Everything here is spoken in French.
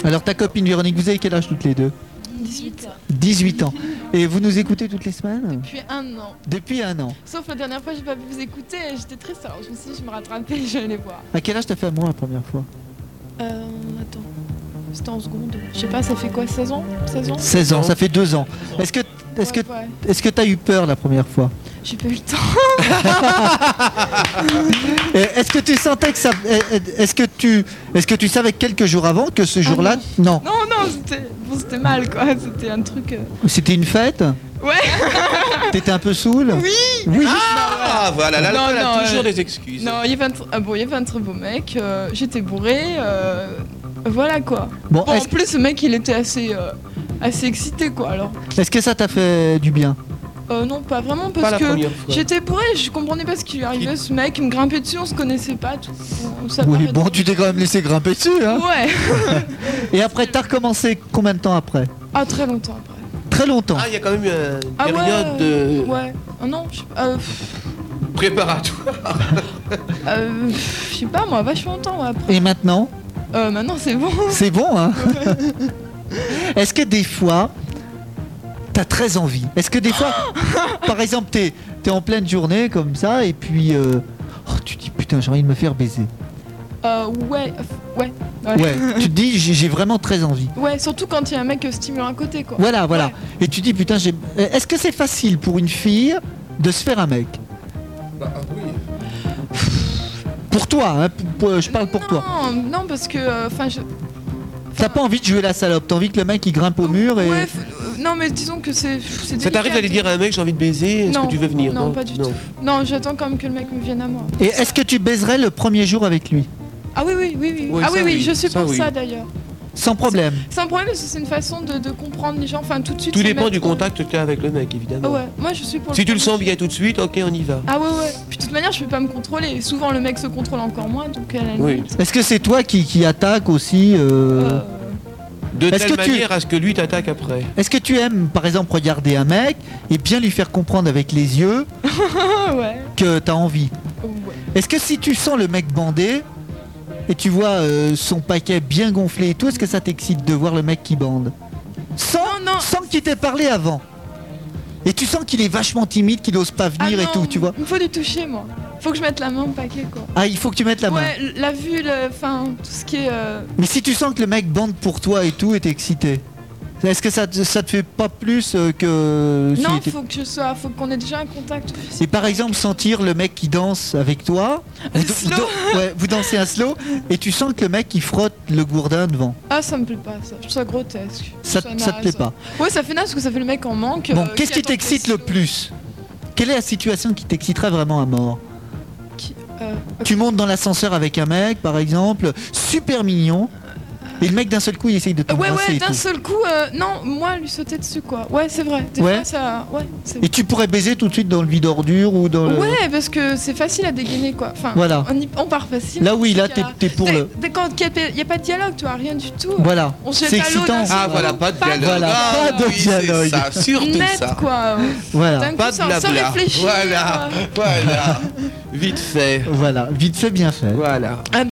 Alors ta copine Véronique, vous avez quel âge toutes les deux? 18. 18 ans. Et vous nous écoutez toutes les semaines? Depuis 1 an. Depuis 1 an. Sauf la dernière fois, j'ai pas pu vous écouter et j'étais triste. Alors je me suis dit, je me rattrapais et j'allais les voir. À quel âge t'as fait amour la première fois? Attends. C'était en seconde. Je sais pas, ça fait quoi, 16 ans 16 ans 16 ans, ça fait 2 ans. Est-ce que t'as eu peur la première fois? J'ai pas eu le temps. Est-ce que tu sentais que ça... Est-ce que tu savais quelques jours avant que ce jour-là... Non. Non, c'était mal quoi. C'était un truc... C'était une fête? Ouais. T'étais un peu saoul? Oui. Ah, voilà, l'alcool a toujours des excuses. Non, il y avait un très beau mec. J'étais bourré. Voilà quoi. Bon, en plus, le mec, il était assez excité quoi alors. Est-ce que ça t'a fait du bien? Non, pas vraiment, parce que j'étais bourré, je comprenais pas ce qui lui arrivait, ce mec, il me grimpait dessus, on se connaissait pas, tout. Oui, bon, tu t'es quand même laissé grimper dessus, hein? Ouais. Et après, t'as recommencé combien de temps après? Ah, très longtemps après. Très longtemps? Ah, il y a quand même une période de... Ouais. Ah non, je sais pas... préparatoire. Je sais pas, moi, vachement longtemps, ouais, après. Et maintenant? Maintenant, c'est bon. C'est bon, hein? Est-ce que des fois... T'as très envie. Est-ce que des fois, par exemple, t'es en pleine journée comme ça et puis tu te dis putain j'ai envie de me faire baiser. Ouais. Ouais. Tu te dis j'ai vraiment très envie. Ouais, surtout quand il y a un mec stimulant à côté quoi. Voilà. Ouais. Et tu te dis putain est-ce que c'est facile pour une fille de se faire un mec? Bah oui. Pour toi, hein, je parle pour toi. Non parce que T'as pas envie de jouer la salope, t'as envie que le mec il grimpe au mur et... Ouais, non mais disons que c'est Ça t'arrive d'aller dire à un mec j'ai envie de baiser, est-ce que tu veux venir? Non, pas du tout. Non, j'attends quand même que le mec me vienne à moi. Et est-ce que tu baiserais le premier jour avec lui? Ah oui. Ah oui, je suis pour ça d'ailleurs. Sans problème. Sans problème, parce que c'est une façon de comprendre les gens, enfin tout de suite. Tout dépend du contact que tu as avec le mec, évidemment. Ah ouais, moi je suis pour Si tu le sens bien tout de suite, ok, on y va. Ah ouais. Puis de toute manière, je peux pas me contrôler. Et souvent, le mec se contrôle encore moins, donc à la limite. Est-ce que c'est toi qui attaque aussi De telle manière à ce que lui t'attaque après. Est-ce que tu aimes, par exemple, regarder un mec et bien lui faire comprendre avec les yeux que t'as envie? Ouais. Est-ce que si tu sens le mec bandé et tu vois son paquet bien gonflé et tout, est-ce que ça t'excite de voir le mec qui bande sans qu'il t'ait parlé avant? Et tu sens qu'il est vachement timide, qu'il n'ose pas venir et tout, tu vois? Il me faut du toucher, moi. Faut que je mette la main au paquet, quoi. Ah, il faut que tu mettes la main. Ouais, la vue, enfin, tout ce qui est... Mais si tu sens que le mec bande pour toi et tout, et t'es excité, est-ce que ça te fait pas plus que... Non, faut qu'on ait déjà un contact. Et par exemple, sentir le mec qui danse avec toi, vous dansez un slow, et tu sens que le mec il frotte le gourdin devant. Ah, ça me plaît pas, ça. Je trouve ça grotesque. Ça te plaît pas? Ouais, ça fait naze parce que ça fait le mec en manque. Bon, qu'est-ce qui t'excite le plus? Quelle est la situation qui t'exciterait vraiment à mort? Tu montes dans l'ascenseur avec un mec, par exemple, super mignon, et le mec d'un seul coup il essaye de t'embrasser. Ouais, d'un seul coup, non, moi lui sauter dessus quoi. Ouais, c'est vrai. Des fois, ça, et tu pourrais baiser tout de suite dans le vide ordure ou dans le... Ouais, parce que c'est facile à dégainer quoi. Enfin, voilà. On part facile. Là oui, là t'es pour le... Quand il n'y a pas de dialogue, tu vois, rien du tout. Voilà, c'est excitant. Ah voilà, pas de dialogue. Voilà, pas de dialogue. Ça, surtout net, ça. Quoi. Voilà. Pas de blabla. Voilà. Vite fait. Voilà, vite fait, bien fait. Voilà.